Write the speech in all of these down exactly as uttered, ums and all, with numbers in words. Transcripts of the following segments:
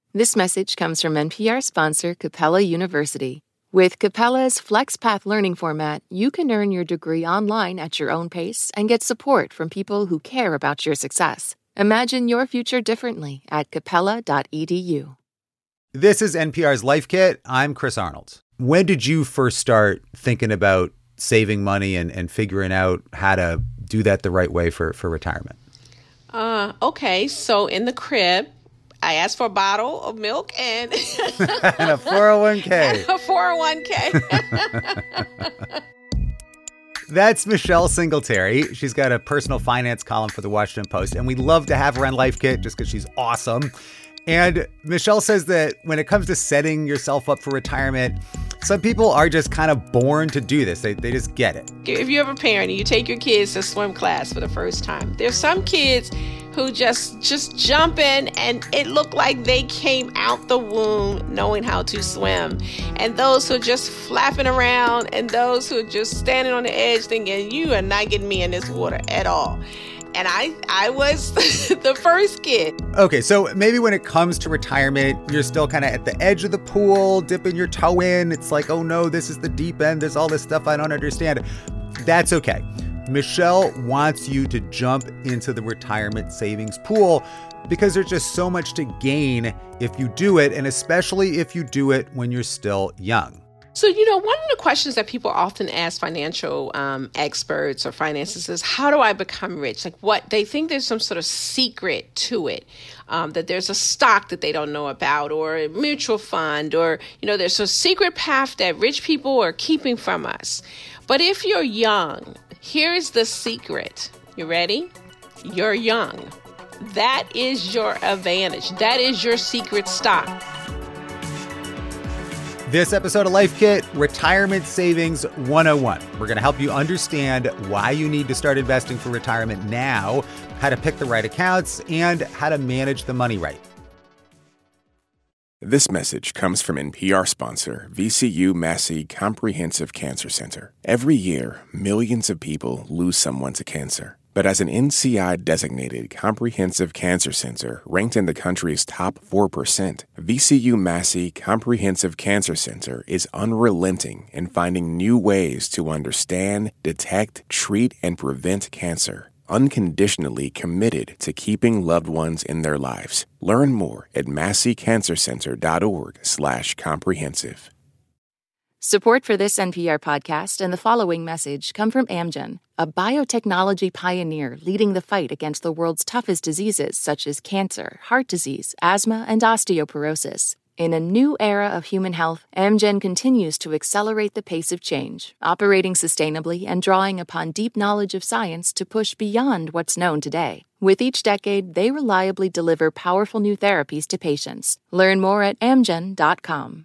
This message comes from N P R sponsor Capella University. With Capella's FlexPath learning format, you can earn your degree online at your own pace and get support from people who care about your success. Imagine your future differently at capella dot e d u. This is N P R's Life Kit. I'm Chris Arnold. When did you first start thinking about saving money and, and figuring out how to do that the right way for, for retirement? Uh, okay, so in the crib, I asked for a bottle of milk and, and a four oh one k. And a four oh one k. That's Michelle Singletary. She's got a personal finance column for the Washington Post, and we love to have her on Life Kit just because she's awesome. And Michelle says that when it comes to setting yourself up for retirement, some people are just kind of born to do this. They, they just get it. If you have a parent and you take your kids to swim class for the first time, there's some kids who just just jump in and it looked like they came out the womb knowing how to swim. And those who are just flapping around and those who are just standing on the edge thinking, you are not getting me in this water at all. And I, I was the first kid. Okay, so maybe when it comes to retirement, you're still kind of at the edge of the pool, dipping your toe in. It's like, oh no, this is the deep end. There's all this stuff I don't understand. That's okay. Michelle wants you to jump into the retirement savings pool because there's just so much to gain if you do it, and especially if you do it when you're still young. So, you know, one of the questions that people often ask financial um, experts or finances is, how do I become rich? Like what they think there's some sort of secret to it, um, that there's a stock that they don't know about or a mutual fund or, you know, there's a secret path that rich people are keeping from us. But if you're young, here's the secret. You ready? You're young. That is your advantage. That is your secret stock. This episode of Life Kit, Retirement Savings one oh one. We're going to help you understand why you need to start investing for retirement now, how to pick the right accounts, and how to manage the money right. This message comes from N P R sponsor V C U Massey Comprehensive Cancer Center. Every year, millions of people lose someone to cancer. But as an N C I-designated comprehensive cancer center ranked in the country's top four percent, V C U Massey Comprehensive Cancer Center is unrelenting in finding new ways to understand, detect, treat, and prevent cancer. Unconditionally committed to keeping loved ones in their lives. Learn more at massey cancer center dot org slash comprehensive. Support for this N P R podcast and the following message come from Amgen, a biotechnology pioneer leading the fight against the world's toughest diseases such as cancer, heart disease, asthma, and osteoporosis. In a new era of human health, Amgen continues to accelerate the pace of change, operating sustainably and drawing upon deep knowledge of science to push beyond what's known today. With each decade, they reliably deliver powerful new therapies to patients. Learn more at amgen dot com.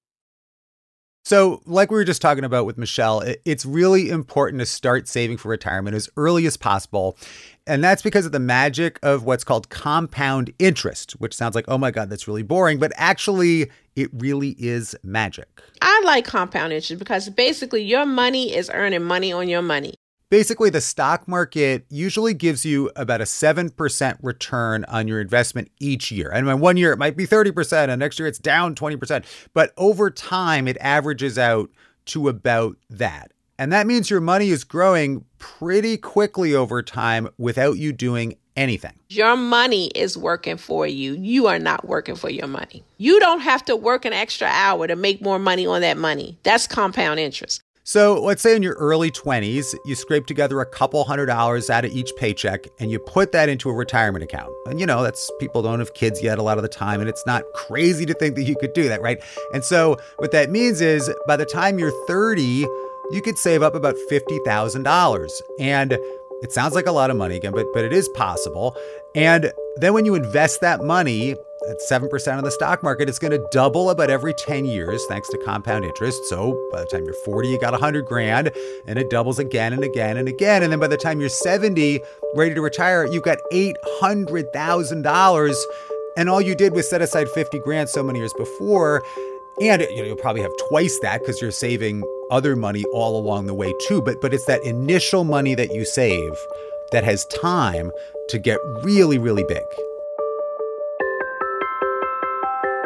So like we were just talking about with Michelle, it's really important to start saving for retirement as early as possible. And that's because of the magic of what's called compound interest, which sounds like, oh my God, that's really boring. But actually, it really is magic. I like compound interest because basically your money is earning money on your money. Basically, the stock market usually gives you about a seven percent return on your investment each year. And in one year, it might be thirty percent, and next year it's down twenty percent. But over time, it averages out to about that. And that means your money is growing pretty quickly over time without you doing anything. Your money is working for you. You are not working for your money. You don't have to work an extra hour to make more money on that money. That's compound interest. So let's say in your early twenties, you scrape together a couple hundred dollars out of each paycheck and you put that into a retirement account. And you know, that's people don't have kids yet a lot of the time, and it's not crazy to think that you could do that, right? And so what that means is by the time you're thirty, you could save up about fifty thousand dollars. And it sounds like a lot of money again, but, but it is possible. And then when you invest that money at seven percent on the stock market, it's going to double about every ten years thanks to compound interest. So by the time you're forty, you got one hundred grand, and it doubles again and again and again. And then by the time you're seventy, ready to retire, you've got eight hundred thousand dollars. And all you did was set aside fifty grand so many years before. And you know, you'll probably have twice that because you're saving other money all along the way too. But but it's that initial money that you save that has time to get really, really big.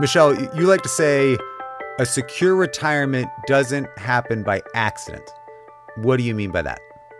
Michelle, you like to say a secure retirement doesn't happen by accident. What do you mean by that?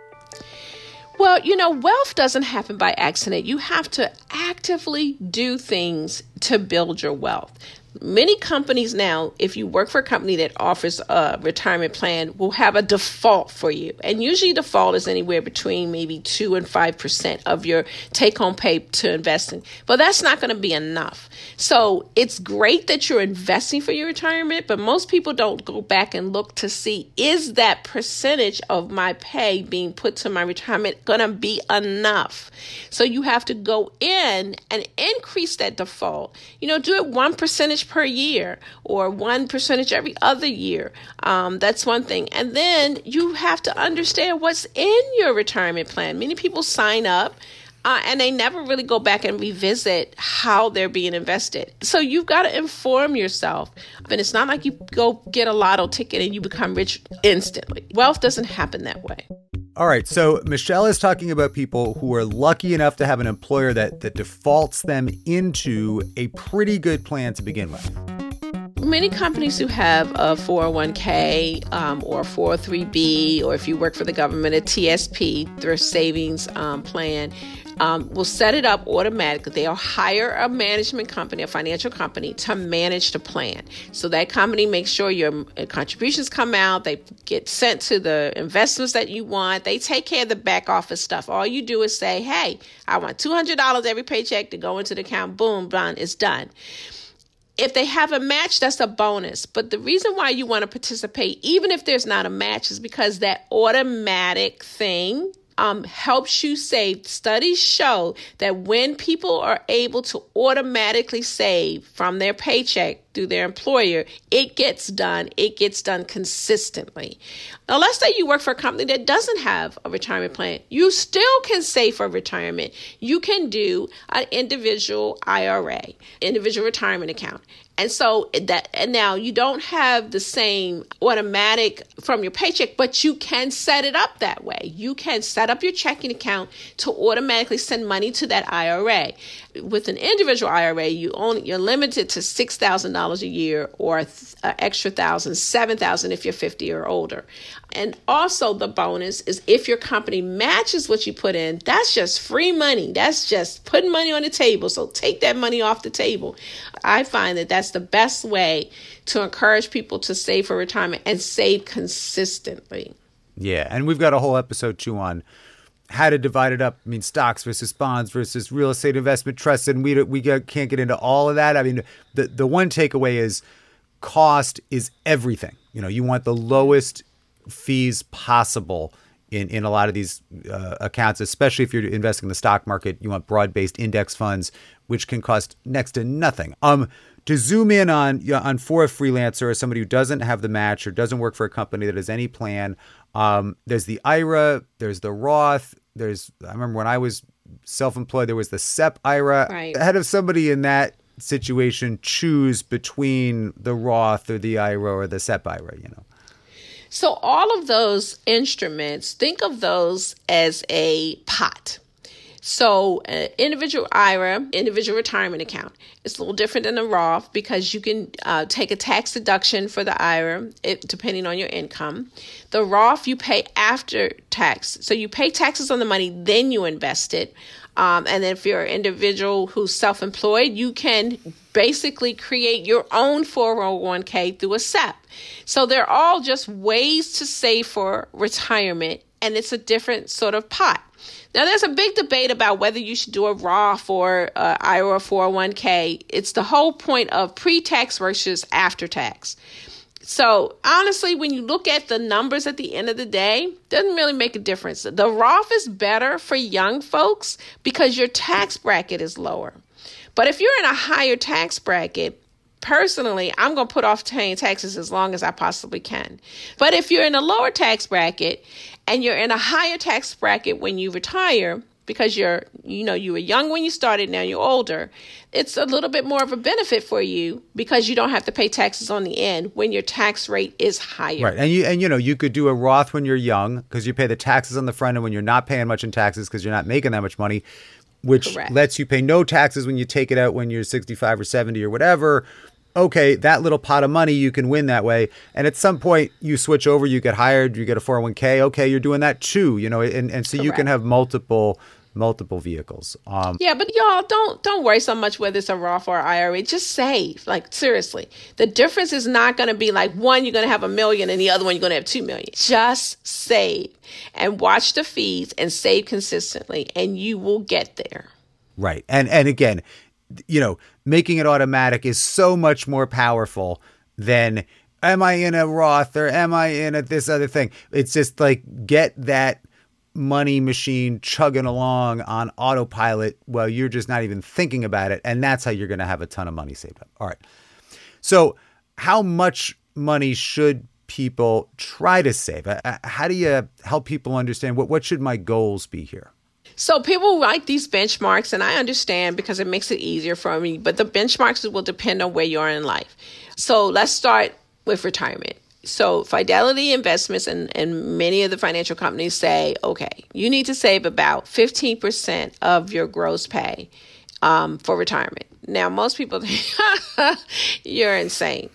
Well, you know, wealth doesn't happen by accident. You have to actively do things to build your wealth. Many companies now, if you work for a company that offers a retirement plan, will have a default for you. And usually default is anywhere between maybe two and five percent of your take-home pay to invest in. But that's not going to be enough. So it's great that you're investing for your retirement, but most people don't go back and look to see, is that percentage of my pay being put to my retirement going to be enough? So you have to go in and increase that default. You know, do it one percentage per year or one percentage every other year. Um, that's one thing. And then you have to understand what's in your retirement plan. Many people sign up uh, and they never really go back and revisit how they're being invested. So you've got to inform yourself. And it's not like you go get a lotto ticket and you become rich instantly. Wealth doesn't happen that way. All right. So Michelle is talking about people who are lucky enough to have an employer that, that defaults them into a pretty good plan to begin with. Many companies who have a four oh one k um, or four oh three b, or if you work for the government, a T S P, thrift savings um, plan, um, will set it up automatically. They'll hire a management company, a financial company, to manage the plan. So that company makes sure your contributions come out. They get sent to the investments that you want. They take care of the back office stuff. All you do is say, hey, I want two hundred dollars every paycheck to go into the account. Boom, done, it's done. If they have a match, that's a bonus. But the reason why you want to participate, even if there's not a match, is because that automatic thing um, helps you save. Studies show that when people are able to automatically save from their paycheck through their employer, it gets done. It gets done consistently. Now, let's say you work for a company that doesn't have a retirement plan. You still can save for retirement. You can do an individual I R A, individual retirement account. And so that, and now you don't have the same automatic from your paycheck, but you can set it up that way. You can set up your checking account to automatically send money to that I R A. With an individual I R A, you only, you're limited to six thousand dollars a year, or an extra thousand, seven thousand if you're fifty or older. And also the bonus is if your company matches what you put in, that's just free money. That's just putting money on the table. So take that money off the table. I find that that's the best way to encourage people to save for retirement and save consistently. Yeah. And we've got a whole episode too on how to divide it up. I mean, stocks versus bonds versus real estate investment trusts. And we we can't get into all of that. I mean, the, the one takeaway is cost is everything. You know, you want the lowest fees possible in, in a lot of these uh, accounts, especially if you're investing in the stock market. You want broad-based index funds, which can cost next to nothing. Um, to zoom in on you know, on for a freelancer or somebody who doesn't have the match or doesn't work for a company that has any plan, um, there's the I R A, there's the Roth, there's I remember when I was self-employed, there was the S E P I R A. Right. How does somebody in that situation choose between the Roth or the I R A or the S E P I R A? You know. So all of those instruments, think of those as a pot. So uh, individual I R A, individual retirement account, it's a little different than a Roth because you can uh, take a tax deduction for the I R A it, depending on your income. The Roth you pay after tax. So you pay taxes on the money, then you invest it. Um, and then if you're an individual who's self-employed, you can basically create your own four oh one k through a S E P. So they're all just ways to save for retirement, and it's a different sort of pot. Now, there's a big debate about whether you should do a Roth or uh, I R A four oh one k. It's the whole point of pre-tax versus after-tax. So honestly, when you look at the numbers at the end of the day, it doesn't really make a difference. The Roth is better for young folks because your tax bracket is lower. But if you're in a higher tax bracket, personally, I'm going to put off paying taxes as long as I possibly can. But if you're in a lower tax bracket and you're in a higher tax bracket when you retire, because you're, you know, you were young when you started, now you're older, it's a little bit more of a benefit for you because you don't have to pay taxes on the end when your tax rate is higher. Right. And you, and you know, you could do a Roth when you're young because you pay the taxes on the front end when you're not paying much in taxes because you're not making that much money, which Correct. lets you pay no taxes when you take it out when you're sixty-five or seventy or whatever. okay, that little pot of money, you can win that way. And at some point you switch over, you get hired, you get a four oh one k. Okay, you're doing that too, you know, and, and so Correct. You can have multiple multiple vehicles. Um, yeah, but y'all don't don't worry so much whether it's a Roth or I R A. Just save. Like, seriously. The difference is not going to be like one, you're going to have a million and the other one, you're going to have two million. Just save and watch the fees and save consistently and you will get there. Right. And and again, you know, making it automatic is so much more powerful than am I in a Roth or am I in a this other thing? It's just like get that money machine chugging along on autopilot while you're just not even thinking about it. And that's how you're going to have a ton of money saved up. All right. So how much money should people try to save? How do you help people understand what, what should my goals be here? So people like these benchmarks, and I understand because it makes it easier for me, but the benchmarks will depend on where you are in life. So let's start with retirement. So Fidelity Investments and, and many of the financial companies say, okay, you need to save about fifteen percent of your gross pay um, for retirement. Now, most people think, you're insane.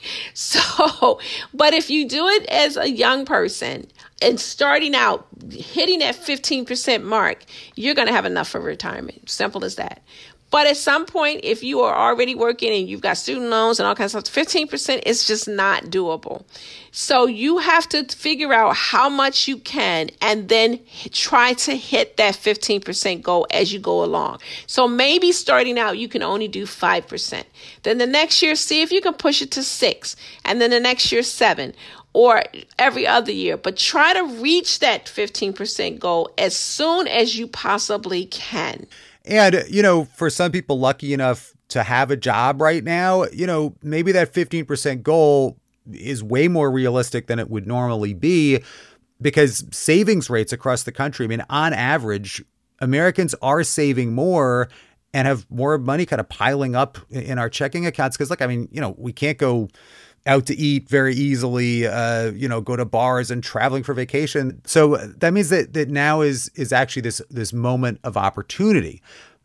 So, but if you do it as a young person and starting out, hitting that fifteen percent mark, you're going to have enough for retirement. Simple as that. But at some point, if you are already working and you've got student loans and all kinds of stuff, fifteen percent is just not doable. So you have to figure out how much you can and then try to hit that fifteen percent goal as you go along. So maybe starting out, you can only do five percent. Then the next year, see if you can push it to six. And then the next year, seven. Or every other year. But try to reach that fifteen percent goal as soon as you possibly can. And, you know, for some people lucky enough to have a job right now, you know, maybe that fifteen percent goal is way more realistic than it would normally be because savings rates across the country, I mean, on average, Americans are saving more and have more money kind of piling up in our checking accounts. Because, look, I mean, you know, we can't go out to eat very easily, uh, you know, go to bars and traveling for vacation. So that means that that now is is actually this this moment of opportunity.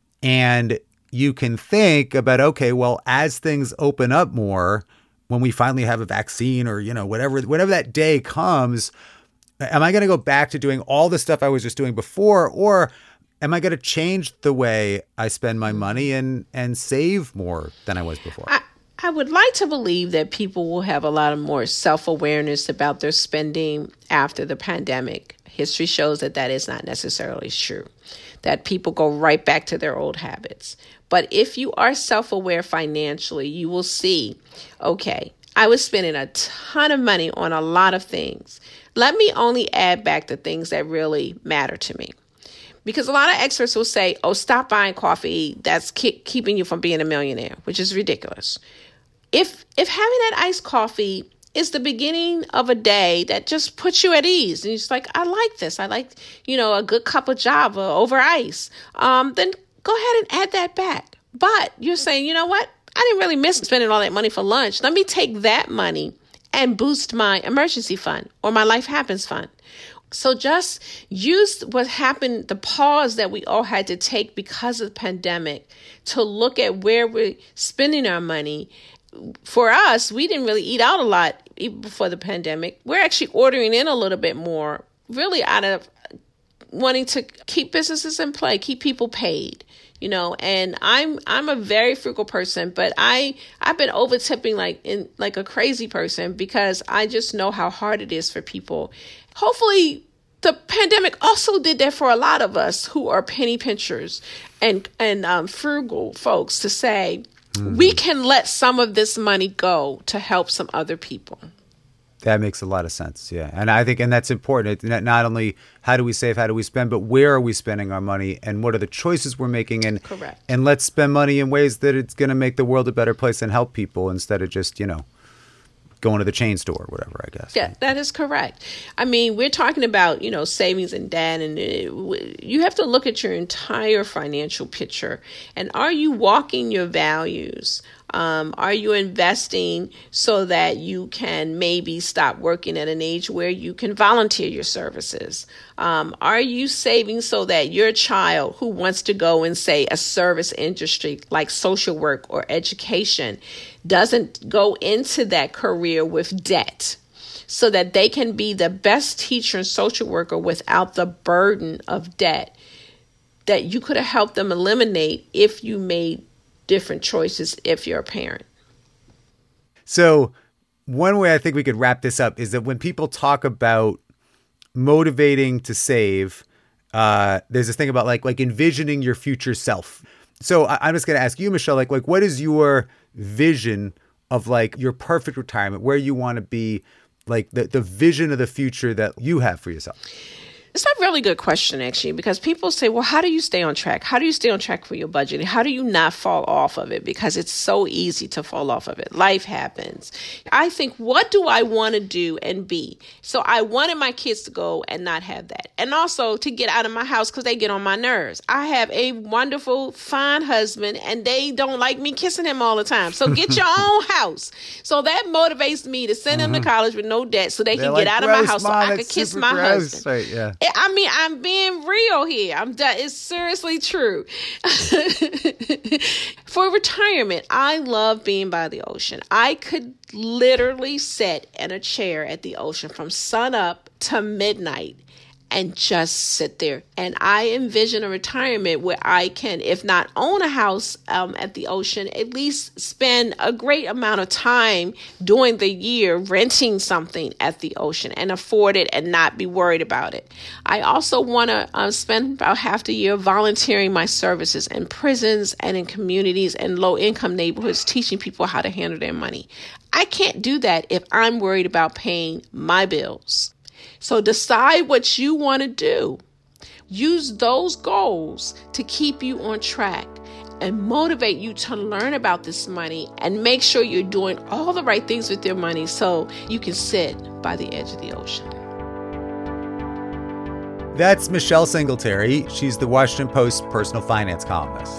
And you can think about, okay, well, as things open up more, when we finally have a vaccine or, you know, whatever, whatever that day comes, am I going to go back to doing all the stuff I was just doing before? Or am I going to change the way I spend my money and and save more than I was before? I- I would like to believe that people will have a lot of more self-awareness about their spending after the pandemic. History shows that that is not necessarily true, that people go right back to their old habits. But if you are self-aware financially, you will see, okay, I was spending a ton of money on a lot of things. Let me only add back the things that really matter to me. Because a lot of experts will say, oh, stop buying coffee. That's keep, keeping you from being a millionaire, which is ridiculous. If if having that iced coffee is the beginning of a day that just puts you at ease, and you're just like, I like this. I like, you know, a good cup of Java over ice. Um, then go ahead and add that back. But you're saying, you know what? I didn't really miss spending all that money for lunch. Let me take that money and boost my emergency fund or my Life Happens fund. So just use what happened, the pause that we all had to take because of the pandemic to look at where we're spending our money. For us, we didn't really eat out a lot even before the pandemic. We're actually ordering in a little bit more, really out of wanting to keep businesses in play, keep people paid, you know. And I'm I'm a very frugal person, but I I've been over tipping like in like a crazy person because I just know how hard it is for people. Hopefully, the pandemic also did that for a lot of us who are penny pinchers and and um, frugal folks to say, mm-hmm. we can let some of this money go to help some other people. That makes a lot of sense. Yeah. And I think, and that's important. It, not only how do we save, how do we spend, but where are we spending our money and what are the choices we're making? And, Correct. And let's spend money in ways that it's going to make the world a better place and help people instead of just, you know, going to the chain store or whatever, I guess. Yeah, that is correct. I mean, we're talking about, you know, savings and debt, and it, you have to look at your entire financial picture. And are you walking your values? Um, are you investing so that you can maybe stop working at an age where you can volunteer your services? Um, are you saving so that your child who wants to go in, say, a service industry like social work or education doesn't go into that career with debt, so that they can be the best teacher and social worker without the burden of debt that you could have helped them eliminate if you made different choices if you're a parent? So one way I think we could wrap this up is that when people talk about motivating to save, uh, there's this thing about like like envisioning your future self. So I, I'm just going to ask you, Michelle, like like what is your vision of like your perfect retirement, where you want to be, like the, the vision of the future that you have for yourself? It's a really good question, actually, because people say, well, how do you stay on track? How do you stay on track for your budget? How do you not fall off of it? Because it's so easy to fall off of it. Life happens. I think, what do I want to do and be? So I wanted my kids to go and not have that. And also to get out of my house because they get on my nerves. I have a wonderful, fine husband, and they don't like me kissing him all the time. So get your own house. So that motivates me to send mm-hmm. them to college with no debt so they They're can like, get out of my house, Mom, so I can kiss my gross. husband. Right, yeah. I mean, I'm being real here. I'm done. It's seriously true. For retirement, I love being by the ocean. I could literally sit in a chair at the ocean from sun up to midnight and just sit there. And I envision a retirement where I can, if not own a house um, at the ocean, at least spend a great amount of time during the year renting something at the ocean and afford it and not be worried about it. I also want to uh, spend about half the year volunteering my services in prisons and in communities and low-income neighborhoods, teaching people how to handle their money. I can't do that if I'm worried about paying my bills. So decide what you want to do. Use those goals to keep you on track and motivate you to learn about this money and make sure you're doing all the right things with your money so you can sit by the edge of the ocean. That's Michelle Singletary. She's the Washington Post personal finance columnist.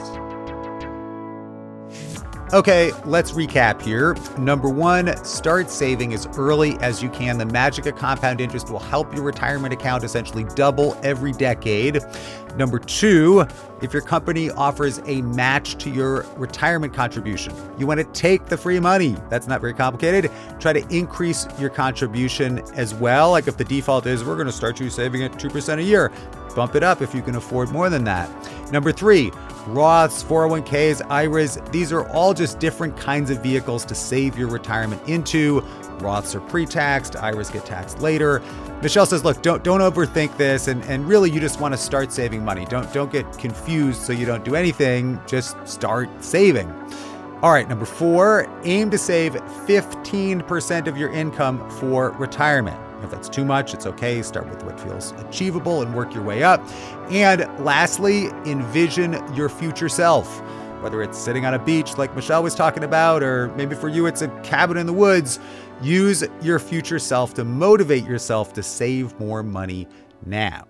Okay, let's recap here. Number one, start saving as early as you can. The magic of compound interest will help your retirement account essentially double every decade. Number two, if your company offers a match to your retirement contribution, you want to take the free money. That's not very complicated. Try to increase your contribution as well. Like if the default is, we're going to start you saving at two percent a year, bump it up if you can afford more than that. Number three, Roths, four oh one k's, I R As, these are all just different kinds of vehicles to save your retirement into. Roths are pre-taxed, I R As get taxed later. Michelle says, look, don't don't overthink this, and, and really you just want to start saving money. Don't don't get confused so you don't do anything, just start saving. All right, number four, aim to save fifteen percent of your income for retirement. If that's too much, it's okay. Start with what feels achievable and work your way up. And lastly, envision your future self. Whether it's sitting on a beach like Michelle was talking about, or maybe for you it's a cabin in the woods, use your future self to motivate yourself to save more money now.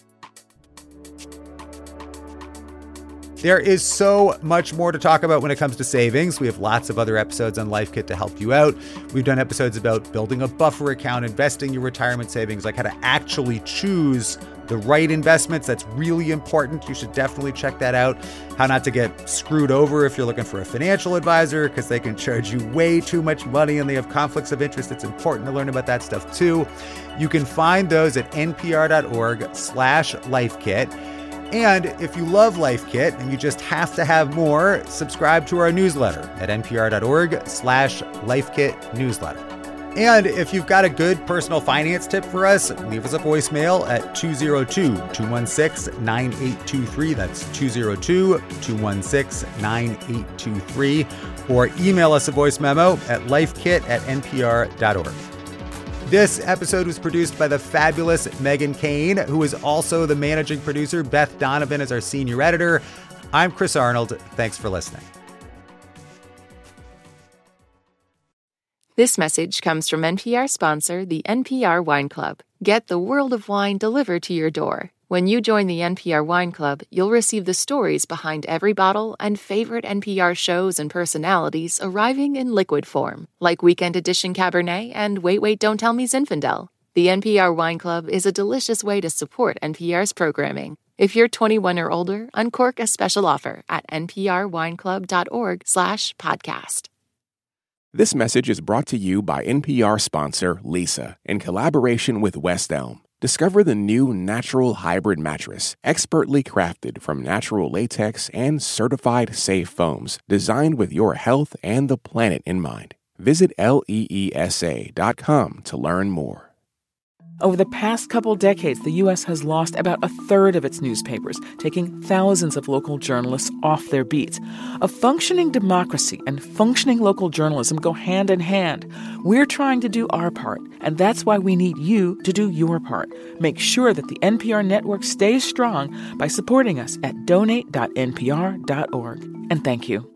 There is so much more to talk about when it comes to savings. We have lots of other episodes on Life Kit to help you out. We've done episodes about building a buffer account, investing your retirement savings, like how to actually choose the right investments. That's really important. You should definitely check that out. How not to get screwed over if you're looking for a financial advisor, because they can charge you way too much money and they have conflicts of interest. It's important to learn about that stuff too. You can find those at npr.org slash lifekit. And if you love Life Kit and you just have to have more, subscribe to our newsletter at npr.org slash lifekit newsletter. And if you've got a good personal finance tip for us, leave us a voicemail at two oh two, two one six, nine eight two three. That's two oh two, two one six, nine eight two three. Or email us a voice memo at lifekit at npr.org. This episode was produced by the fabulous Megan Kane, who is also the managing producer. Beth Donovan is our senior editor. I'm Chris Arnold. Thanks for listening. This message comes from N P R sponsor, the N P R Wine Club. Get the world of wine delivered to your door. When you join the N P R Wine Club, you'll receive the stories behind every bottle and favorite N P R shows and personalities arriving in liquid form, like Weekend Edition Cabernet and Wait, Wait, Don't Tell Me Zinfandel. The N P R Wine Club is a delicious way to support N P R's programming. If you're twenty-one or older, uncork a special offer at nprwineclub.org slash podcast. This message is brought to you by N P R sponsor Leesa in collaboration with West Elm. Discover the new Natural Hybrid mattress, expertly crafted from natural latex and certified safe foams, designed with your health and the planet in mind. Visit leesa dot com to learn more. Over the past couple decades, the U S has lost about a third of its newspapers, taking thousands of local journalists off their beats. A functioning democracy and functioning local journalism go hand in hand. We're trying to do our part, and that's why we need you to do your part. Make sure that the N P R network stays strong by supporting us at donate dot n p r dot org. And thank you.